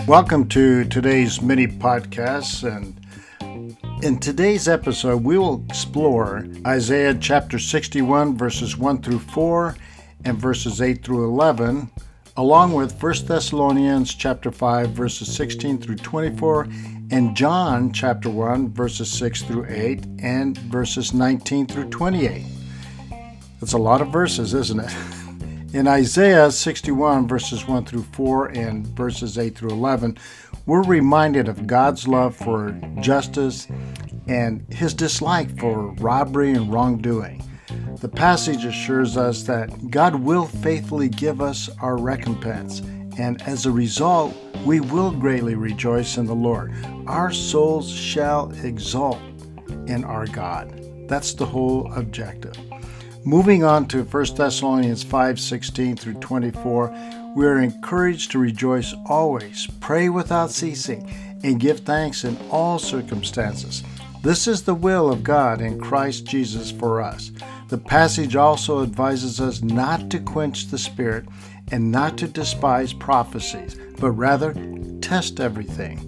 Welcome to today's mini podcast, and in today's episode we will explore Isaiah chapter 61 verses 1 through 4 and verses 8 through 11, along with 1 Thessalonians chapter 5 verses 16 through 24 and John chapter 1 verses 6 through 8 and verses 19 through 28. That's a lot of verses, isn't it? In Isaiah 61 verses 1 through 4 and verses 8 through 11, we're reminded of God's love for justice and his dislike for robbery and wrongdoing. The passage assures us that God will faithfully give us our recompense, and as a result, we will greatly rejoice in the Lord. Our souls shall exult in our God. That's the whole objective. Moving on to 1 Thessalonians 5:16 through 24, we are encouraged to rejoice always, pray without ceasing, and give thanks in all circumstances. This is the will of God in Christ Jesus for us. The passage also advises us not to quench the Spirit and not to despise prophecies, but rather test everything.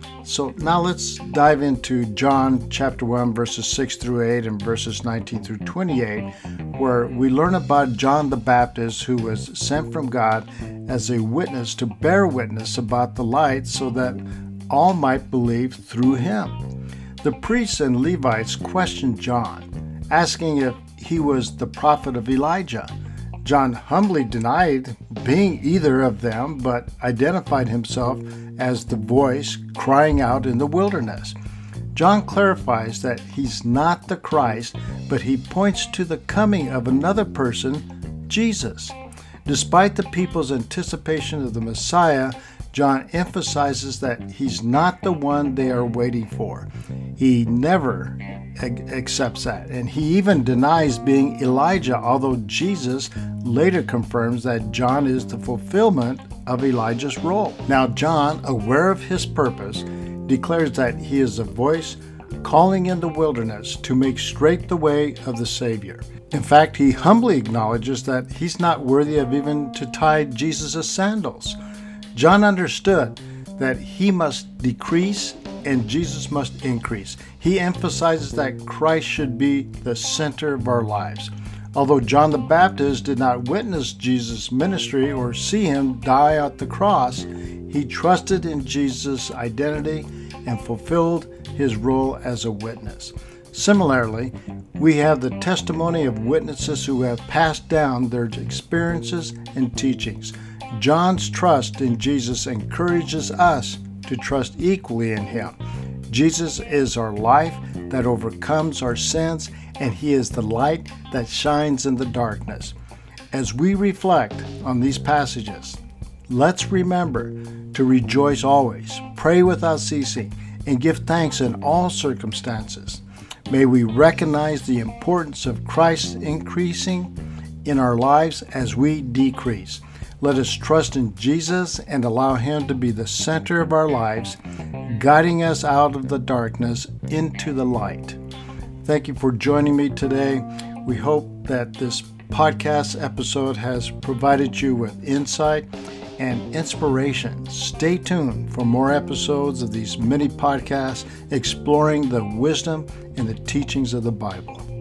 So now let's dive into John chapter 1 verses 6 through 8 and verses 19 through 28, where we learn about John the Baptist, who was sent from God as a witness to bear witness about the light so that all might believe through him. The priests and Levites questioned John, asking if he was the prophet of Elijah. John humbly denied being either of them, but identified himself as the voice crying out in the wilderness. John clarifies that he's not the Christ, but he points to the coming of another person, Jesus. Despite the people's anticipation of the Messiah, John emphasizes that he's not the one they are waiting for. He never accepts that, and he even denies being Elijah, although Jesus later confirms that John is the fulfillment of Elijah's role. Now John, aware of his purpose, declares that he is a voice calling in the wilderness to make straight the way of the Savior. In fact, he humbly acknowledges that he's not worthy of even to tie Jesus' sandals. John understood that he must decrease and Jesus must increase. He emphasizes that Christ should be the center of our lives. Although John the Baptist did not witness Jesus' ministry or see him die at the cross, he trusted in Jesus' identity and fulfilled his role as a witness. Similarly, we have the testimony of witnesses who have passed down their experiences and teachings. John's trust in Jesus encourages us to trust equally in him. Jesus is our life that overcomes our sins, and he is the light that shines in the darkness. As we reflect on these passages, let's remember to rejoice always, pray without ceasing, and give thanks in all circumstances. May we recognize the importance of Christ increasing in our lives as we decrease. Let us trust in Jesus and allow him to be the center of our lives, guiding us out of the darkness into the light. Thank you for joining me today. We hope that this podcast episode has provided you with insight and inspiration. Stay tuned for more episodes of these mini podcasts exploring the wisdom and the teachings of the Bible.